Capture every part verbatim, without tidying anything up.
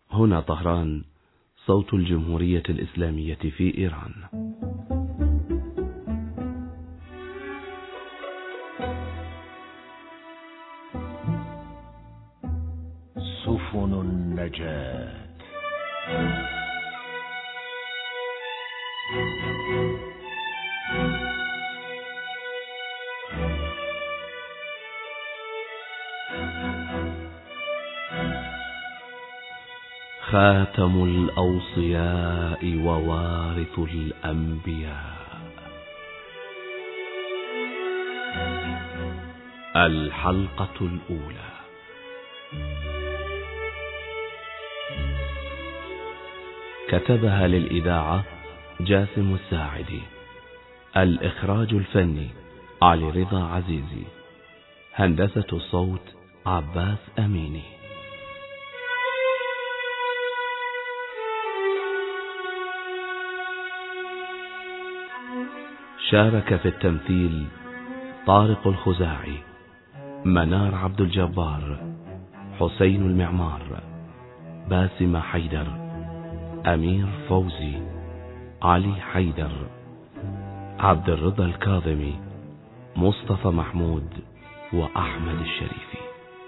هنا طهران، صوت الجمهورية الإسلامية في إيران. سفن النجاة. خاتم الأوصياء ووارث الأنبياء. الحلقة الأولى. كتبها للإذاعة جاسم الساعدي. الإخراج الفني علي رضا عزيزي. هندسة الصوت عباس أميني. شارك في التمثيل طارق الخزاعي، منار عبد الجبار، حسين المعمار، باسم حيدر، أمير فوزي، علي حيدر، عبد الرضا الكاظمي، مصطفى محمود، وأحمد الشريفي.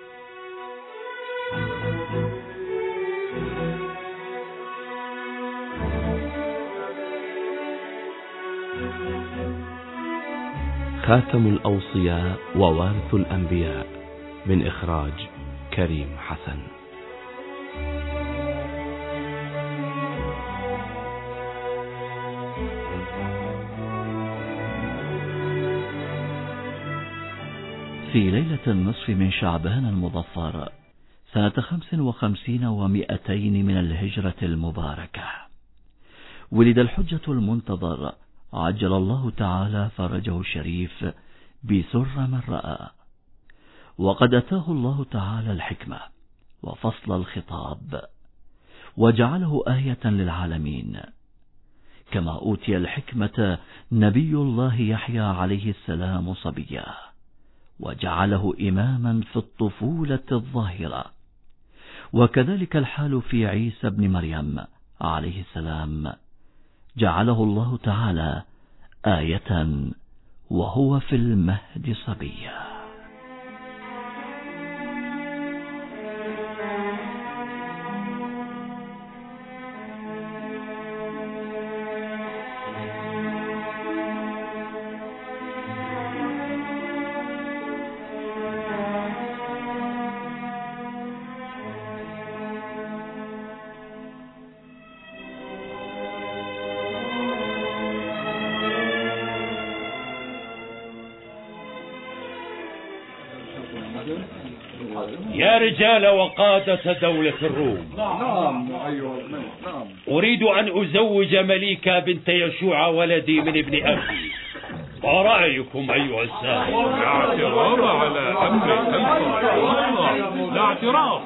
خاتم الأوصياء ووارث الأنبياء، من إخراج كريم حسن. في ليلة النصف من شعبان المظفر سنة خمس وخمسين ومئتين من الهجرة المباركة، ولد الحجة المنتظر عجل الله تعالى فرجه الشريف بسر من رأى، وقد أتاه الله تعالى الحكمة وفصل الخطاب وجعله آية للعالمين، كما أوتي الحكمة نبي الله يحيى عليه السلام صبيا، وجعله إماما في الطفولة الظاهرة، وكذلك الحال في عيسى بن مريم عليه السلام، جعله الله تعالى آية وهو في المهد صبيا. يا رجال وقادة دولة الروم، نعم أيها الملك. نعم. أريد أن أزوج مليكة بنت يشوع ولدي من ابن أخي، ما رأيكم أيها السادة؟ لا اعتراض على أمر أنت. لا اعتراض.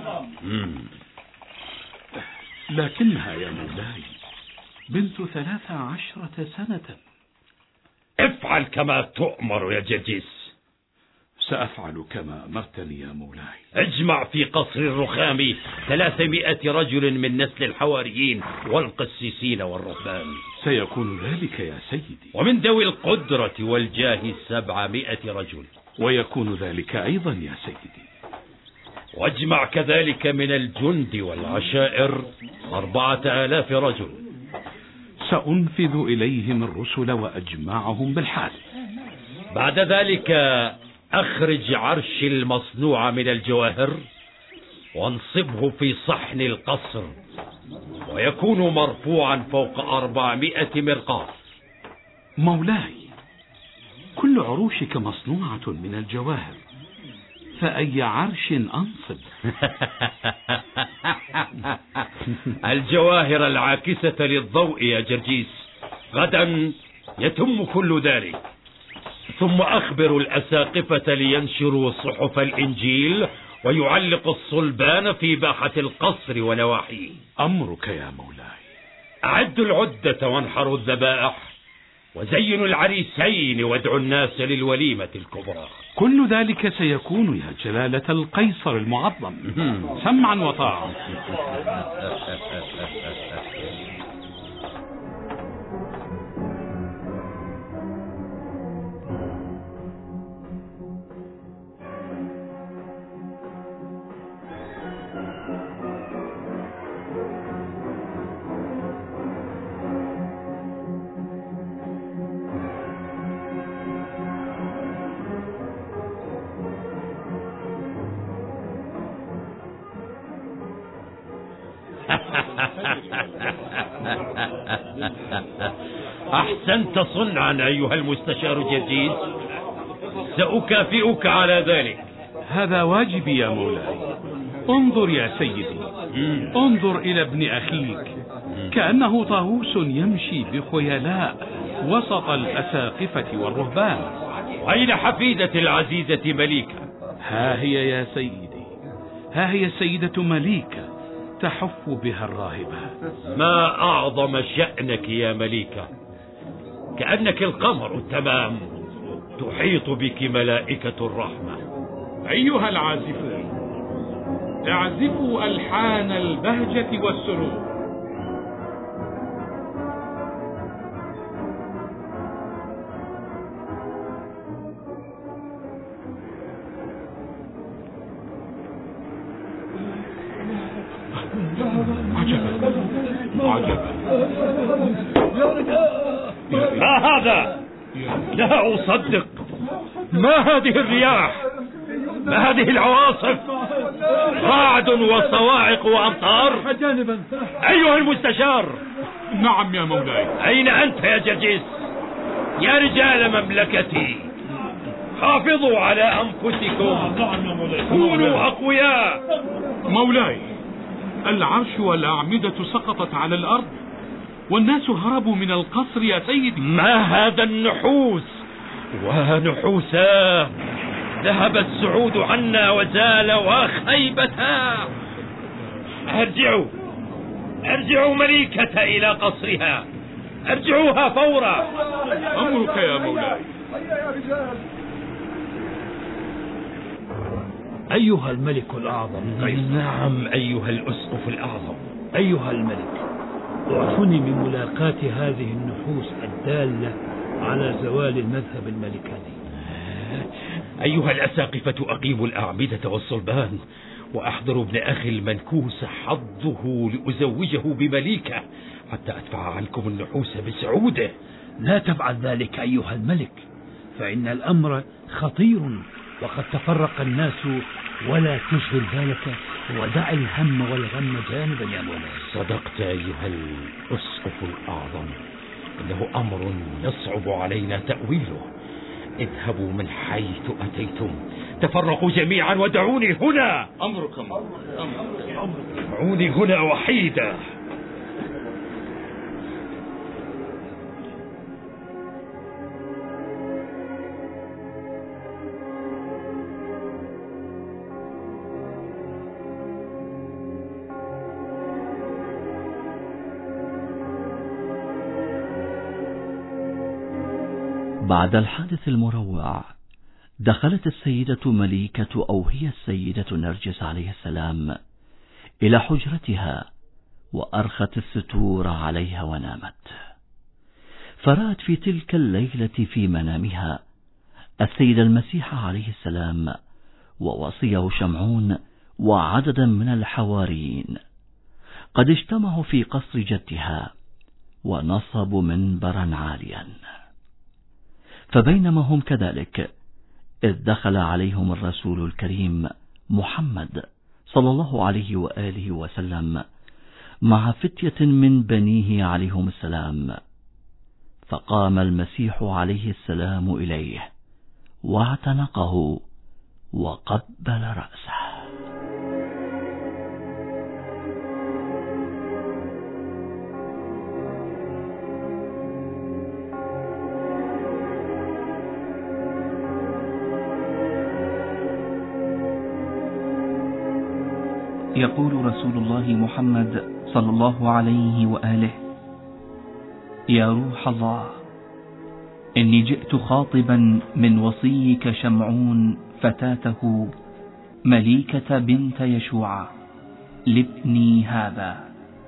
لكنها يا مولاي بنت ثلاث عشرة سنة. افعل كما تؤمر يا جرجيس. سأفعل كما أمرتني يا مولاي. اجمع في قصر الرخام ثلاثمائة رجل من نسل الحواريين والقسيسين والرهبان. سيكون ذلك يا سيدي. ومن ذوي القدرة والجاه سبعمائة رجل. ويكون ذلك أيضا يا سيدي. واجمع كذلك من الجند والعشائر أربعة آلاف رجل. سأنفذ إليهم الرسل وأجمعهم بالحال. بعد ذلك أخرج عرش المصنوع من الجواهر وانصبه في صحن القصر، ويكون مرفوعا فوق أربعمائة مرقاة. مولاي كل عروشك مصنوعة من الجواهر، فأي عرش أنصب؟ الجواهر العاكسة للضوء يا جرجيس، غدا يتم كل ذلك. ثم أخبر الأساقفة لينشروا صحف الإنجيل ويعلق الصلبان في باحة القصر ونواحيه. أمرك يا مولاي. أعدوا العدة وانحروا الذبائح، وزينوا العريسين وادعوا الناس للوليمة الكبرى. كل ذلك سيكون يا جلالة القيصر المعظم، سمعا وطاعة. أحسنت صنعا أيها المستشار جرجيس، سأكافئك على ذلك. هذا واجبي يا مولاي. انظر يا سيدي، انظر إلى ابن أخيك، كأنه طاووس يمشي بخيلاء وسط الأساقفة والرهبان. أين حفيدة العزيزة مليكة؟ ها هي يا سيدي، ها هي السيدة مليكة تحف بها الراهبة. ما أعظم شأنك يا مليكة، كأنك القمر التمام، تحيط بك ملائكة الرحمة. أيها العازفون، اعزفوا ألحان البهجة والسرور. عجبا عجبا، ما هذا؟ لا أصدق. ما هذه الرياح؟ ما هذه العواصف؟ رعد وصواعق وأمطار. جانبا أيها المستشار. نعم يا مولاي. أين أنت يا جرجيس؟ يا رجال مملكتي، حافظوا على أنفسكم، كونوا أقوياء. مولاي، العرش والأعمدة سقطت على الأرض والناس هربوا من القصر يا سيدي. ما هذا النحوس؟ ونحوسا، ذهب السعود عنا وزال وخيبتا. ارجعوا ارجعوا مليكة إلى قصرها، ارجعوها فورا. أمرك يا مولاي. أيها الملك الأعظم قيصر. نعم أيها الأسقف الأعظم. أيها الملك، اعفني من ملاقاة هذه النحوس الدالة على زوال المذهب الملكاني. أيها الأساقفة، أقيموا الأعمدة والصلبان وأحضروا ابن أخي المنكوس حظه لأزوجه بمليكة حتى أدفع عنكم النحوس بسعوده. لا تفعل ذلك أيها الملك، فإن الأمر خطير وقد تفرق الناس، ولا تشغل بالك ودع الهم والغم جانبا يا مولاي. صدقت أيها الأسقف الأعظم، إنه أمر يصعب علينا تأويله. اذهبوا من حيث أتيتم، تفرقوا جميعا ودعوني هنا. أمرك أمرك دعوني هنا وحيدا. بعد الحادث المروع، دخلت السيدة مليكة أو هي السيدة نرجس عليه السلام إلى حجرتها، وأرخت الستور عليها ونامت. فرأت في تلك الليلة في منامها السيد المسيح عليه السلام ووصيه شمعون وعددا من الحواريين قد اجتمعوا في قصر جدها ونصبوا منبرا عاليا. فبينما هم كذلك إذ دخل عليهم الرسول الكريم محمد صلى الله عليه وآله وسلم مع فتية من بنيه عليهم السلام. فقام المسيح عليه السلام إليه واعتنقه وقبل رأسه. يقول رسول الله محمد صلى الله عليه وآله: يا روح الله، إني جئت خاطبا من وصيك شمعون فتاته مليكة بنت يشوع لابني هذا.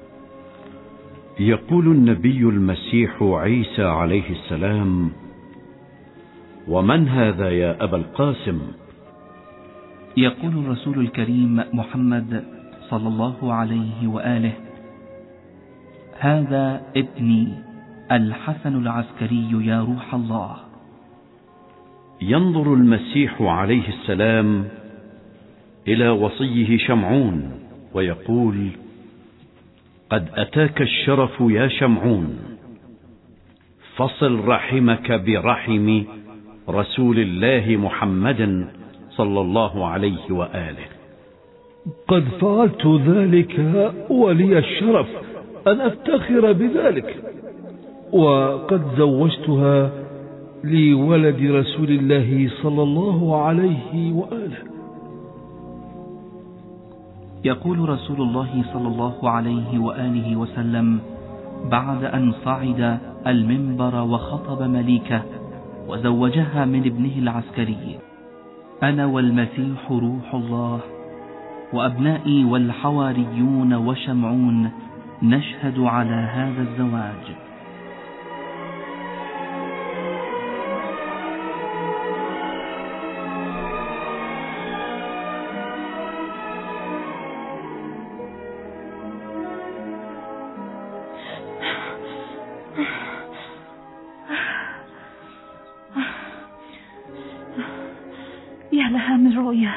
يقول النبي المسيح عيسى عليه السلام: ومن هذا يا أبا القاسم؟ يقول الرسول الكريم محمد صلى الله عليه وآله: هذا ابني الحسن العسكري يا روح الله. ينظر المسيح عليه السلام إلى وصيه شمعون ويقول: قد أتاك الشرف يا شمعون، فصل رحمك برحم رسول الله محمد صلى الله عليه وآله. قد فعلت ذلك ولي الشرف أن أفتخر بذلك، وقد زوجتها لولد رسول الله صلى الله عليه وآله. يقول رسول الله صلى الله عليه وآله وسلم بعد أن صعد المنبر وخطب مليكة وزوجها من ابنه العسكري: أنا والمسيح روح الله وأبنائي والحواريون وشمعون نشهد على هذا الزواج. يا لها من رؤيا،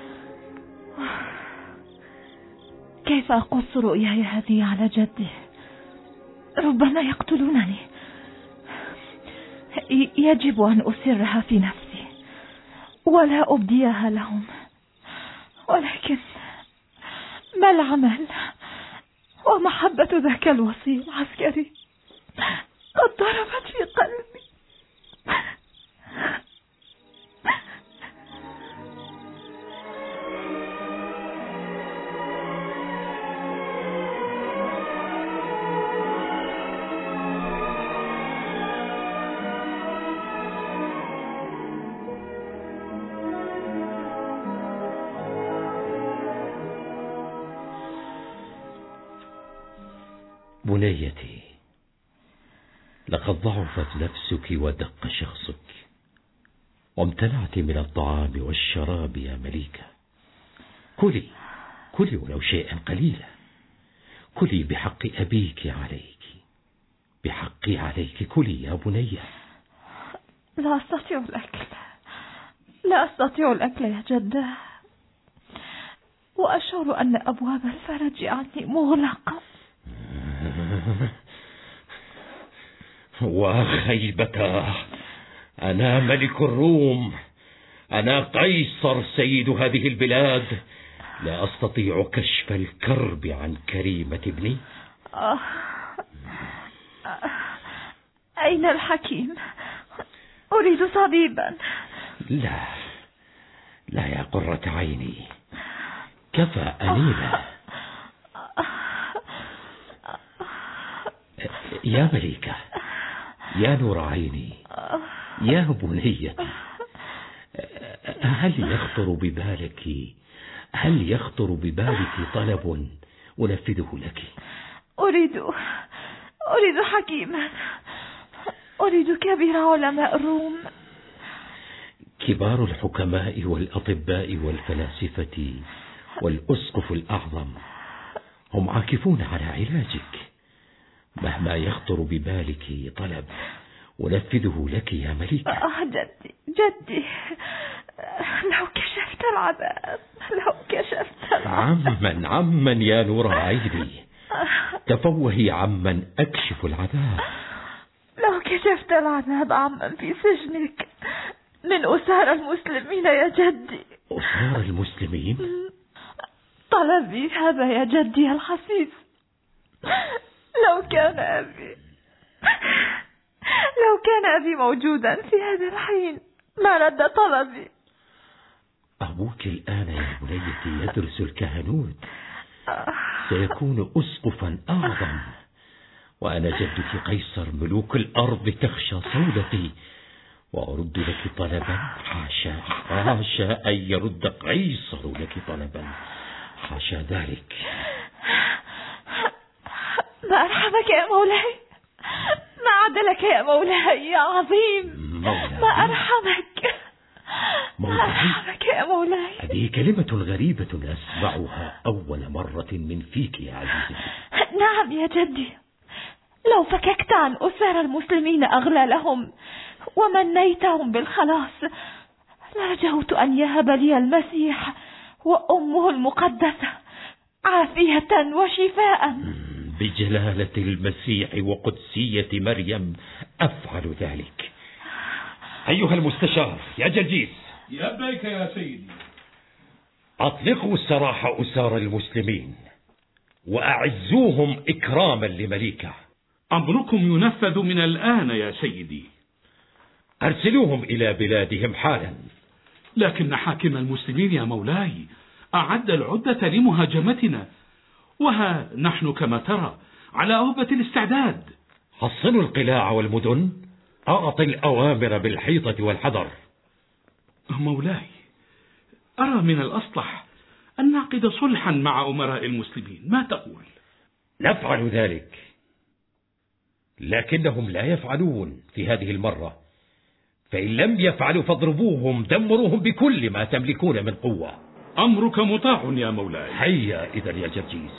كيف أقص رؤياي هذه على جدي؟ ربما يقتلونني. يجب أن أسرها في نفسي ولا أبديها لهم، ولكن ما العمل ومحبة ذاك الوصي العسكري قد ضربت في قلبي. بنيتي، لقد ضعفت نفسك ودق شخصك، وامتنعت من الطعام والشراب يا مليكة. كلي كلي ولو شيئا قليلا، كلي بحق أبيك عليك، بحقي عليك، كلي يا بنية. لا أستطيع الأكل، لا أستطيع الأكل يا جدة، وأشعر أن أبواب الفرج عني مغلقة. وخيبته، أنا ملك الروم، أنا قيصر سيد هذه البلاد، لا أستطيع كشف الكرب عن كريمة ابني. آه. أين الحكيم؟ أريد طبيبا. لا لا يا قرة عيني، كفى أنيلة. يا مليكة، يا نور عيني، يا بنيتي، هل يخطر ببالك هل يخطر ببالك طلب أنفذه لك؟ أريد أريد حكيما، أريد كبير علماء الروم. كبار الحكماء والأطباء والفلاسفة والأسقف الأعظم هم عاكفون على علاجك. مهما يخطر ببالك طلب أنفذه لك يا مليكة. آه جدي جدي، لو كشفت العذاب، لو كشفت العذاب. عمن عمن يا نور عيني، تفوهي عمن أكشف العذاب. لو كشفت العذاب عمن في سجنك من أسار المسلمين يا جدي. أسار المسلمين؟ طلبي هذا يا جدي الحسيس. لو كان أبي لو كان أبي موجودا في هذا الحين ما رد طلبي. أبوك الآن يا بنيتي يدرس الكهنوت، سيكون أسقفا أعظم، وأنا جدك قيصر ملوك الأرض تخشى صولتي وأرد لك طلبا؟ حاشا حاشا أن يرد قيصر لك طلبا، حاشا ذلك. ما أرحمك يا مولاي، ما عدلك يا مولاي يا عظيم، مولاي. ما أرحمك مولاي. ما أرحمك يا مولاي. هذه كلمة غريبة أسمعها أول مرة من فيك يا عزيزتي. نعم يا جدي، لو فككت عن أسر المسلمين أغلالهم ومنيتهم بالخلاص لرجوت أن يهب لي المسيح وأمه المقدسة عافية وشفاء. بجلالة المسيح وقدسية مريم أفعل ذلك. أيها المستشار يا جرجيس. لبيك يا سيدي. أطلقوا سراح أسار المسلمين وأعزوهم إكراما لمليكة. أمركم ينفذ من الآن يا سيدي. أرسلوهم إلى بلادهم حالا. لكن حاكم المسلمين يا مولاي أعد العدة لمهاجمتنا، وها نحن كما ترى على أهبة الاستعداد. حصنوا القلاع والمدن، أعطي الأوامر بالحيطة والحذر. مولاي أرى من الأصلح أن نعقد صلحا مع أمراء المسلمين، ما تقول؟ نفعل ذلك، لكنهم لا يفعلون في هذه المرة، فإن لم يفعلوا فاضربوهم دمروهم بكل ما تملكون من قوة. أمرك مطاع يا مولاي. هيا إذا يا جرجيس.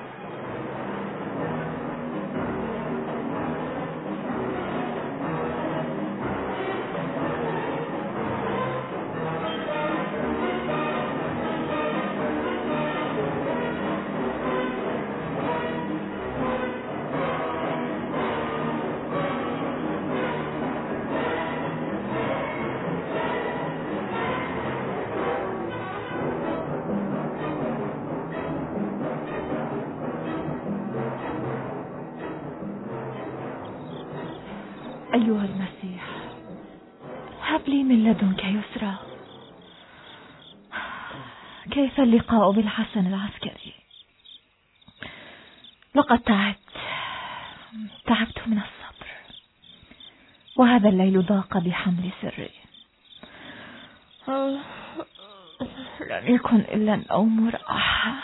أيها المسيح، هب لي من لدنك يسرا. كيف اللقاء بالحسن العسكري؟ لقد تعبت تعبت من الصبر، وهذا الليل ضاق بحمل سري. لم يكن إلا النوم راحة.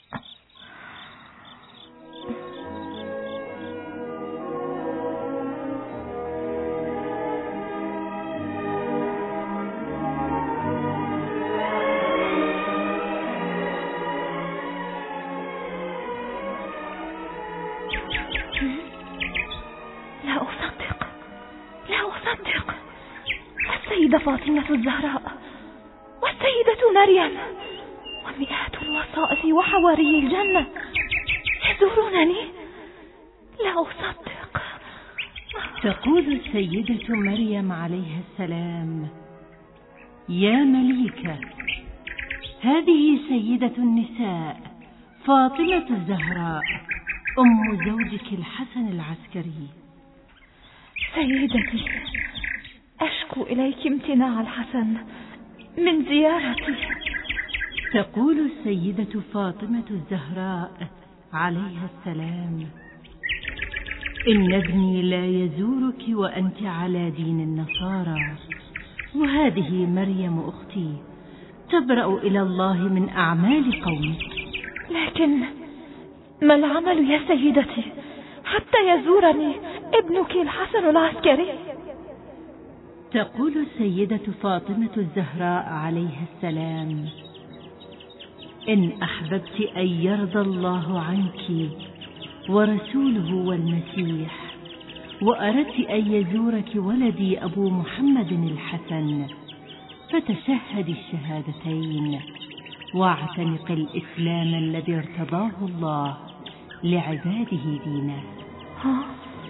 السيدة فاطمة الزهراء والسيدة مريم ومئات الوسائط وحواري الجنة يزورونني، لا أصدق. تقول السيدة مريم عليها السلام: يا مليكة، هذه سيدة النساء فاطمة الزهراء أم زوجك الحسن العسكري. سيدتي، أشكو إليك امتناع الحسن من زيارتي. تقول السيدة فاطمة الزهراء عليها السلام: إن ابني لا يزورك وأنت على دين النصارى، وهذه مريم أختي تبرأ إلى الله من أعمال قومك. لكن ما العمل يا سيدتي حتى يزورني ابنك الحسن العسكري؟ تقول السيدة فاطمة الزهراء عليها السلام: إن أحببت أن يرضى الله عنك ورسوله والمسيح، وأردت أن يزورك ولدي أبو محمد الحسن، فتشهد الشهادتين واعتنق الإسلام الذي ارتضاه الله لعباده دينه. ها؟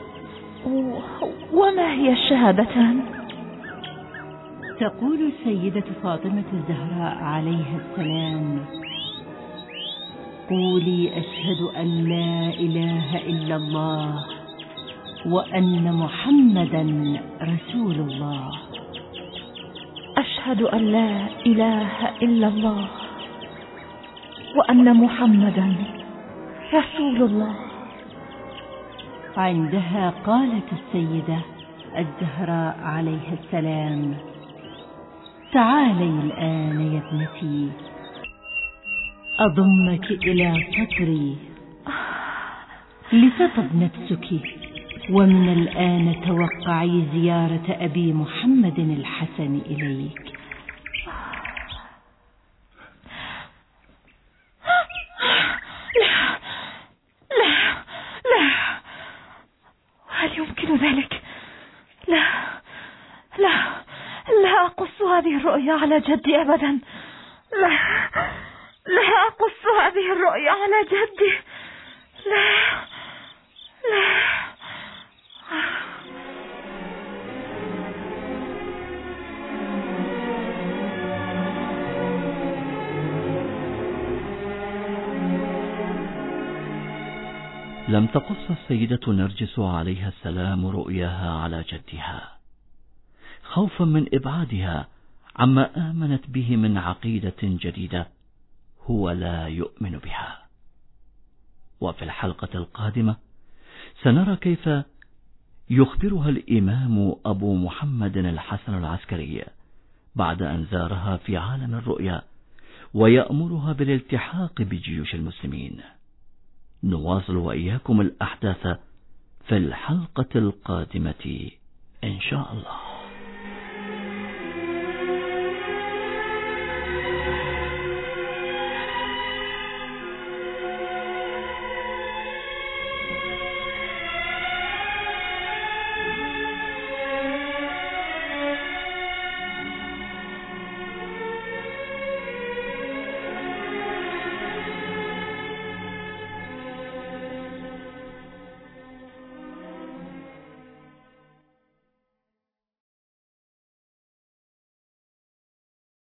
وما هي الشهادتان؟ تقول السيدة فاطمة الزهراء عليها السلام: قولي أشهد أن لا إله إلا الله وأن محمدا رسول الله. أشهد أن لا إله إلا الله وأن محمدا رسول الله. عندها قالت السيدة الزهراء عليها السلام: تعالي الآن يا ابنتي أضمك إلى صدري لتطب نفسك، ومن الآن توقعي زيارة أبي محمد الحسن إليك. لا لا لا، هل يمكن ذلك؟ لا لا لا أقص هذه الرؤيا على جدي أبدا. لا لا أقص هذه الرؤيا على جدي. لا لا. لم تقص السيدة نرجس عليها السلام رؤياها على جدها، خوفا من إبعادها عما آمنت به من عقيدة جديدة هو لا يؤمن بها. وفي الحلقة القادمة سنرى كيف يخبرها الإمام أبو محمد الحسن العسكري بعد أن زارها في عالم الرؤيا ويأمرها بالالتحاق بجيوش المسلمين. نواصل وإياكم الأحداث في الحلقة القادمة إن شاء الله.